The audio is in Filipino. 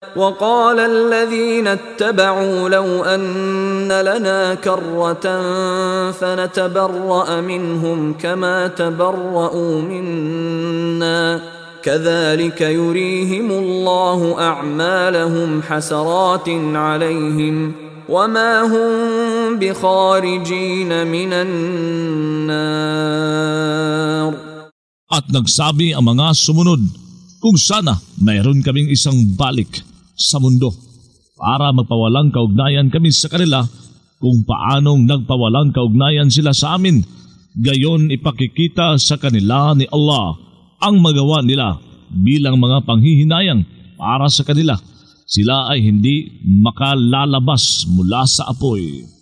وقال الذين اتبعوا لو أن لنا كرة فنتبرأ منهم كما تبرؤوا منا كذلك يريهم الله أعمالهم حسرات عليهم وما هم بخارجين من النار. At nagsabi ang mga sumunod, kung sana mayroon kaming isang balik sa mundo para magpawalang kaugnayan kami sa kanila kung paanong nagpawalang kaugnayan sila sa amin. Gayon ipakikita sa kanila ni Allah ang magawa nila bilang mga panghihinayang para sa kanila. Sila ay hindi makalalabas mula sa apoy.